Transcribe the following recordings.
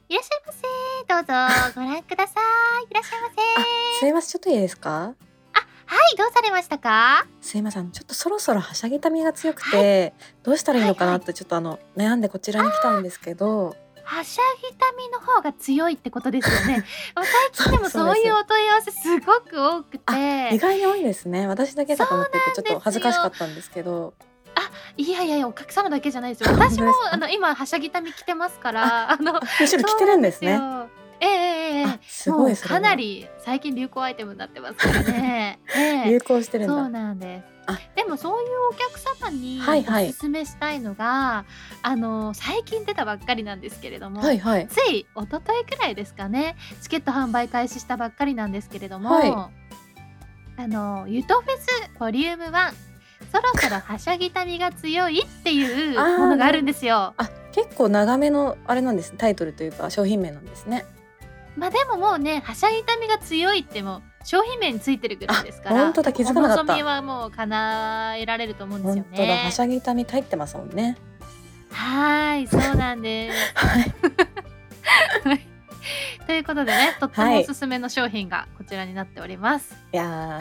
いらっしゃいませ。どうぞご覧ください。いらっしゃいませ。 すいません、ちょっといいですか？ はい、どうされましたか？ すいません、ちょっとそろそろはしゃぎ痛みが強くはい。 て、どうしたらいいのかはいはい。 なってちょっと悩んでこちらに来たんですけど。 はしゃぎ痛みの方が強いってことですよね。最近でもそうですそうです。 そういうお問い合わせすごく多くあ、意て。 外に多いですね。私だけそうかと思ってて、ちょっとなんです恥ずかしかよ。 ったんですけど。 いやいやいや、お客様だけじゃないですよ。 本私も当ですか？ 今はしゃぎ痛み来てますかあ、 ら、 むしろ来てるそうなんですんですね。 よ。ええええええええ。 すごもうかないそれは。 り最近流行アイテムになってますからね。ええ、 流行してるんだ。 そうなんです。 あ、 でもそういうお客様におはいはい。 勧めしたいのが、最近出たばっかりなんですけれども、 はいはい。 つい一昨日くらいですかね、チケット販売開始したばっかりなんですけれどはい。 も、ゆとフェスボリューム1、そろそろはしゃぎ痛みが強いっていうもああ、 のがあるんなるほど。 ですよ。 結構長めのあれなんですね、タイトルというか商品名なんですね。 でももうね、はしゃぎ痛みが強いってもう商品名についてるぐらいあ、 ですから、 ほんとだ、気づおかなかった。 望みはもう叶えられると思うんですよほんとだ、はしね。 ゃぎ痛み入ってますもんね。 はい、そうなんです。 はい。 はい。ということでね、とってはい。 もおすすめの商品がこちらになっております。 いや、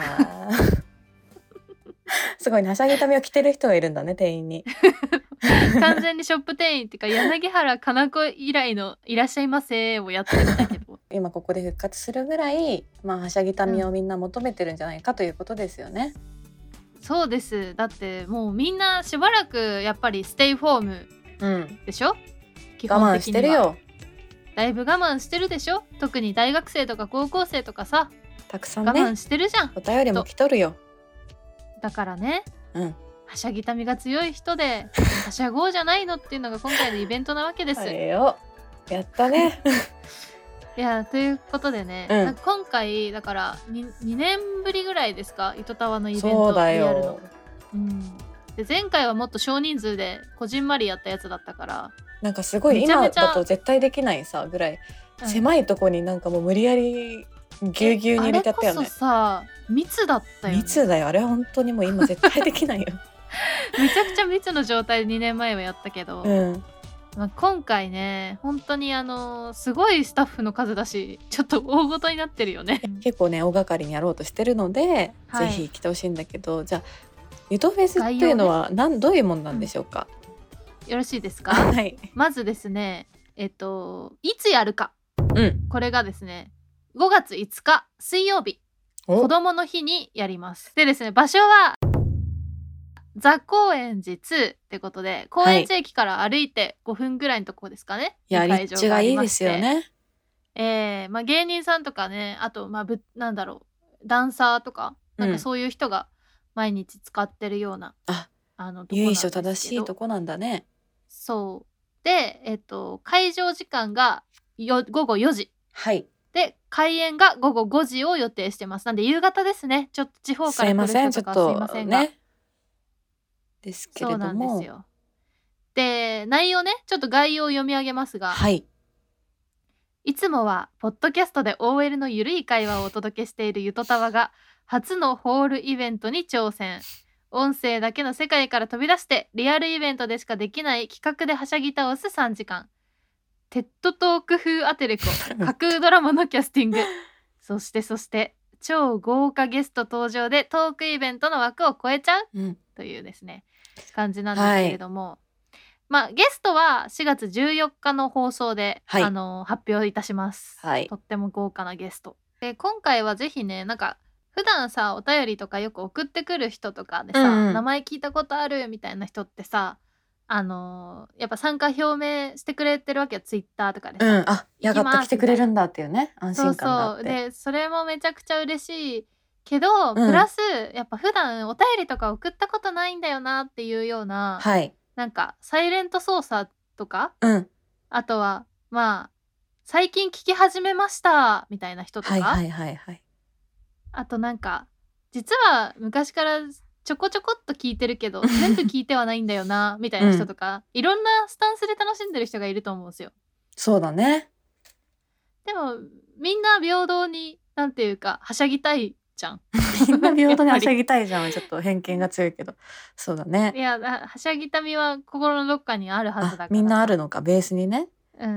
すごいね、はしゃぎ痛みを着てる人がいるんだね、店員に。 完全にショップ店員っていうか、柳原可奈子以来のいらっしゃいませをやってみたけど。 今ここで復活するぐらい、はしゃぎ痛うん。 みをみんな求めてるんじゃないかということですよね。 そうです。だってもうみんなしばらくやっぱりステイホームうん。 でしょ？基本我慢し的には。 てるよ。 だいぶ我慢してるでしょ？特に大学生とか高校生とかさ、 たくさんね、 我慢してるじゃん、 お便りもきっと。 来とるよ。 だからね、 うん。 はしゃぎ痛みが強い人で、はしゃごうじゃないのっていうのが今回のイベントなわけであす。 れよ。やったね。 いや、ということでね、 うん。 今回だから2年ぶりぐらいですか、糸タワのイベント、 そうだリアルの。 よ。 うん。で、前回はもっと少人数でこじんまりやったやつだったから、 なんかすごいめちゃめ今だとちゃ絶対できないさぐらい、 うん。 狭いとこになんかもう無理やりぎゅうぎゅうに入れあれこそちゃったよね。 さ、密だったよね。 密だよ。あれは本当にもう今絶対できないよ。 めちゃくちゃ密の状態で2年前はやったけど、 うん。 今回ね、本当にすごいスタッフの数だし、ちょっと大事になってるよね。 結構ね、大掛かりにやろうとしてるので、ぜはい。 ひ来てほしいんだけど、じゃあゆとフェスっていう概要ね。 のはどういうもんなんでうん。 しょうか？ よろしいですか？ はい。 まずですね、いつやるか。 うん。 これがですね、5月5日水曜日、子お、 供の日にやります。でですね、場所はザ・高円寺2ってことで、高はい。 円寺駅から歩いて5分ぐらいのとこですかね、にいや、立地会場がありがいいですよまして、 ね。 芸人さんとかね、あと、なんだろう、ダンサーとか、なんかうん。 そういう人が毎日使ってるような、 あ、 とこなんで由緒正すけど、 しいとこなんだね。 そう。で、会場時間が午後4時。 はい。 で、開演が午後5時を予定してます。なんで夕方ですね。ちょっと地方から来るすいません、ちょっ人とかはすいませんが。 とね、ですけれそうなんですども。 よ。で、内容ね、ちょっと概要を読み上げますが、 はい。 いつもはポッドキャストで OL のゆるい会話をお届けしているゆとたわが初のホールイベントに挑戦。音声だけの世界から飛び出してリアルイベントでしかできない企画ではしゃぎ倒す3時間。テッドトーク風アテレコ、架空ドラマのキャスティング。そして超豪華ゲスト登場でトークイベントの枠を超えちゃううん。 というですね、感じなんですけれはい。 ども、ゲストは4月14日の放送で、 はい。 発表いたします。 はい。 とっても豪華なゲスト。で、今回はぜひね、なんか、普段さ、お便りとかよく送ってくる人とかでさ、 うんうん。 名前聞いたことあるみたいな人ってさ、やっぱ参加表明してくれてるわけよ、ツイッターとかでさ、 うん、あ、 行きやがったますみたいな。 来てくれるんだっていうね、安そう心感があそう。 って。 で、それもめちゃくちゃ嬉しいけど、 うん。 プラス、やっぱ普段お便りとか送ったことないんだよなっていうような、 はい。 なんかサイレント操作とか、 うん。 あとは、最近聞き始めましたみたいな人とか、 はいはいはいはい。 あとなんか、実は昔からちょこちょこっと聞いてるけど、全部聞いてはないんだよなみたいな人うん。 とか、いろんなスタンスで楽しんでる人がいると思うんですよ。 そうだね。 でも、みんな平等に、なんていうか、はしゃぎたいじゃん。 みんな平等にはしゃやっぱり。 ぎたいじゃんはちょっと偏見が強いけど、そうだね。 いや、はしゃぎたみは心のどっかにあるはずあ、みんだからさ。 なあるのか、ベースにね。 うん。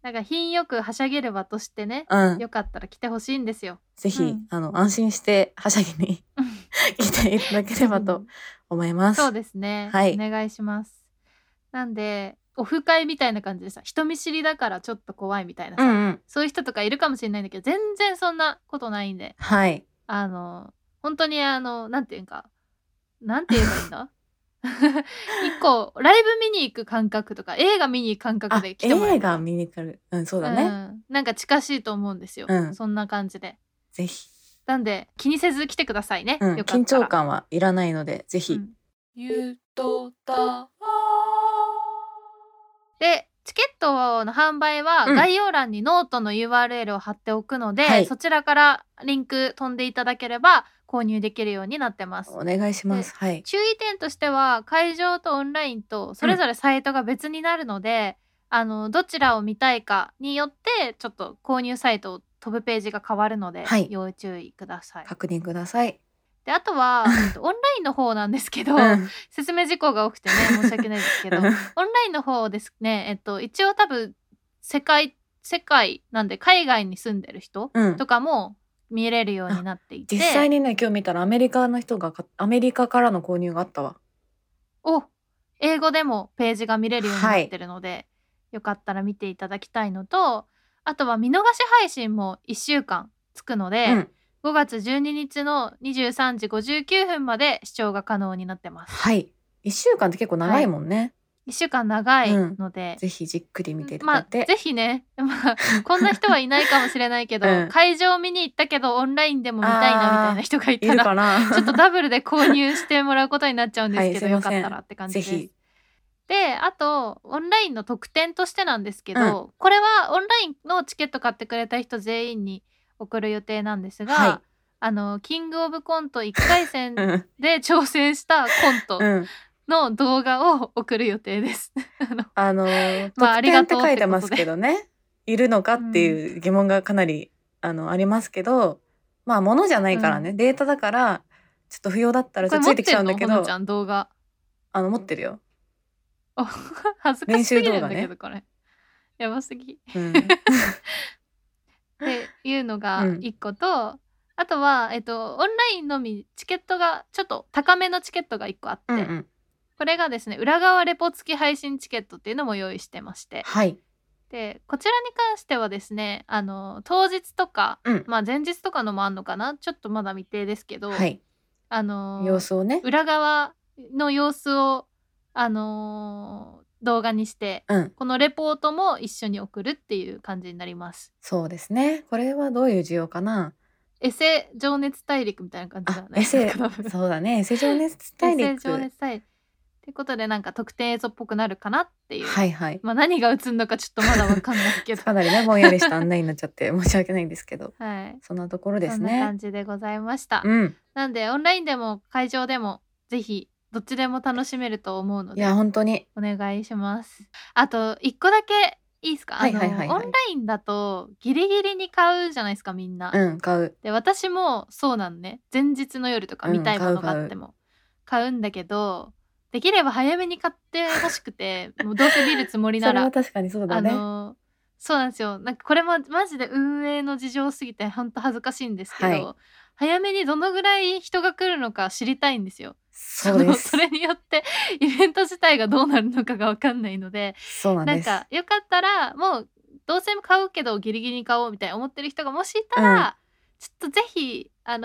なんか品よくはしゃげる場としてね、 うん、 よかったら来てほしいんですよ。 ぜひ、 うん安心してはしゃぎに来ていただければと思います。 そうですね、 はいお願いします。なんでオフ会みたいな感じでさ、人見知りだからちょっと怖いみたいなさ、 うんうん、 そういう人とかいるかもしれないんだけど、全然そんなことないんで、 はい本当になんていうんか、なんて言えばいいんだ一個ライブ見に行く感覚とか映画見に行く感覚で来てもらえ映れば画見に来る、そうだね、 なんか近しいと思うんですよ、そんな感じで。 ぜひ、 なんで気にせず来てくださいね、よかったら。 緊張感はいらないのでぜひ、 ゆとたでチケットの販売は概要欄にノートの URL を貼っておくので、 はい、 そちらからリンク飛んでいただければ購入できるようになってます。 お願いします。はい。 注意点としては会場とオンラインとそれぞれサイトが別になるので、どちらを見たいかによってちょっと購入サイトを飛ぶページが変わるので、 はい要注意ください。 確認ください。 であとは、オンラインの方なんですけど、説明事項が多くてね申し訳ないですけどオンラインの方ですね、一応多分世界なんで海外に住んでる人とかも見れるようになっていて、 実際にね今日見たらアメリカの人がアメリカからの購入があったわ。 英語でもページが見れるようになってるので、よかったら見ていただきたいのと、あとは見逃し配信も1週間つくので、5月12日の23時59分まで視聴が可能になってます。 はい。1週間って結構長いもんね。 1週間長いので、 ぜひじっくり見ていただいて、 ぜひね、こんな人はいないかもしれないけど、会場見に行ったけどオンラインでも見たいなみたいな人がいたらちょっとダブルで購入してもらうことになっちゃうんですけど、よかったらって感じです。であとオンラインの特典としてなんですけど、これはオンラインのチケット買ってくれた人全員に送る予定なんですが、キングオブコント1回戦で挑戦したコントの動画を送る予定です。 特典って書いてますけどね、いるのかっていう疑問がかなりありますけど、まあ物じゃないからね、データだからちょっと不要だったらちょっとついてきちゃうんだけど、 ちゃん動画持ってるよ。 恥ずかしすぎるんだけど、これやばすぎ。っていうのが1個と、あとは、オンラインのみチケットがちょっと高めのチケットが1個あって、これがですね裏側レポ付き配信チケットっていうのも用意してまして、でこちらに関してはですね当日とか、前日とかのもあんのかな、ちょっとまだ未定ですけど、 様子をね、 裏側の様子を動画にして、このレポートも一緒に送るっていう感じになります。 そうですね。これはどういう需要かな。 エセ情熱大陸みたいな感じだね。 そうだね、エセ情熱大陸。 ってことでなんか特典映像っぽくなるかなっていう。何が映るのかちょっとまだわかんないけど。 かなりねぼんやりした案内になっちゃって申し訳ないんですけど、そんなところですね。 そんな感じでございました。なんでオンラインでも会場でもぜひどっちでも楽しめると思うので、 いや本当にお願いします。あと1個だけいいですか？オンラインだとギリギリに買うじゃないですかみんな。 買う。 で私もそうなのね。前日の夜とか見たいものがあっても買うんだけど、できれば早めに買ってほしくて、もうどうせ見るつもりなら。 それは確かにそうだね。 そうなんですよ。なんかこれもマジで運営の事情すぎて本当恥ずかしいんですけど、早めにどのぐらい人が来るのか知りたいんですよ。それによってイベント自体がどうなるのかが分かんないので、なんかよかったらもうどうせ買うけどギリギリに買おうみたいな思ってる人がもしいたら、ちょっとぜひ我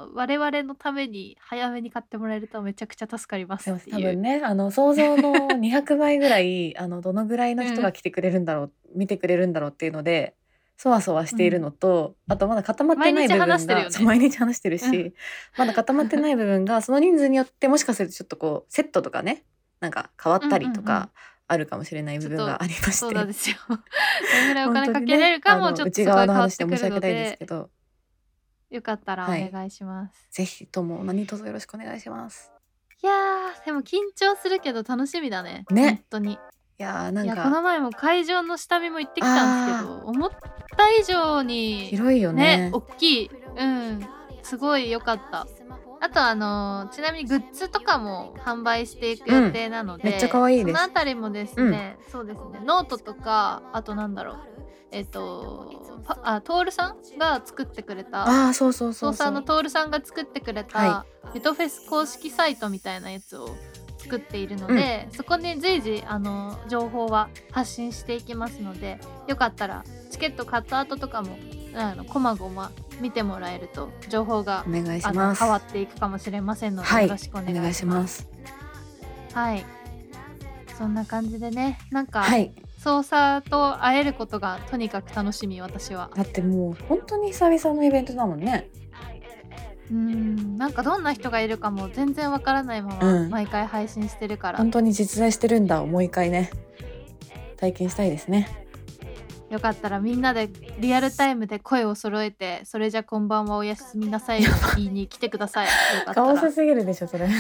々のために早めに買ってもらえるとめちゃくちゃ助かりますっていう。 多分ね想像の200倍ぐらいどのぐらいの人が来てくれるんだろう、見てくれるんだろうっていうのでそわそわしているのと、あとまだ固まってない部分が毎日話してるし、まだ固まってない部分がその人数によってもしかするとちょっとこうセットとかねなんか変わったりとかあるかもしれない部分がありまして、 そうなんですよ。どれぐらいお金かけれるかもちょっと内側の話で申し訳ないですけど、 よかったらお願いします。 ぜひとも何卒よろしくお願いします。 いやでも緊張するけど楽しみだね。本当に。いやなんかこの前も会場の下見も行ってきたんですけど、思った以上に広いよね。 大きい。すごい良かった。あとちなみにグッズとかも販売していく予定なので、 めっちゃ可愛いです。 そのあたりもですね、そうですね、ノートとかあとなんだろう、 トールさんが作ってくれた、 そうそうそう操作のトールさんが作ってくれた、ゆとフェス公式サイトみたいなやつを作っているので、そこに随時情報は発信していきますので、よかったらチケット買った後とかもこまごま見てもらえると情報がお願いします。 変わっていくかもしれませんので、よろしくお願いします。はい、そんな感じでね、なんか、操作と会えることがとにかく楽しみ、私は。 だってもう本当に久々のイベントだもんね。 なんかどんな人がいるかも全然わからないまま毎回配信してるから、 本当に実在してるんだをもう一回ね体験したいですね。 よかったらみんなでリアルタイムで声を揃えて、それじゃこんばんはおやすみなさい言いに来てください。 かわせすぎるでしょそれ。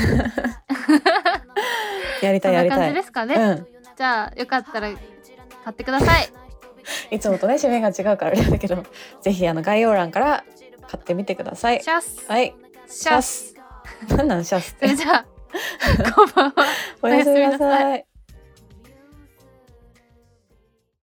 やりたいやりたい。 そんな感じですかね。じゃあよかったら買ってください。 いつもとね締めが違うからあれだけど、ぜひ概要欄から買ってみてください。 シャス。 はい。 シャス。 なんなんシャスって。 それじゃあこんばんは。 おやすみなさい。